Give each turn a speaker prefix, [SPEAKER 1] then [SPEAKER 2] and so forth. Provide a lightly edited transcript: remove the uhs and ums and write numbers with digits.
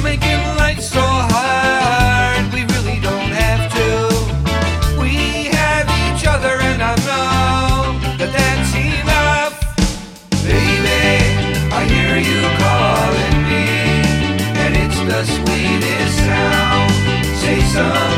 [SPEAKER 1] making life so hard. We really don't have to. We have each other, and I know that that's enough. Baby, I hear you calling me, and it's the sweetest sound. Say something.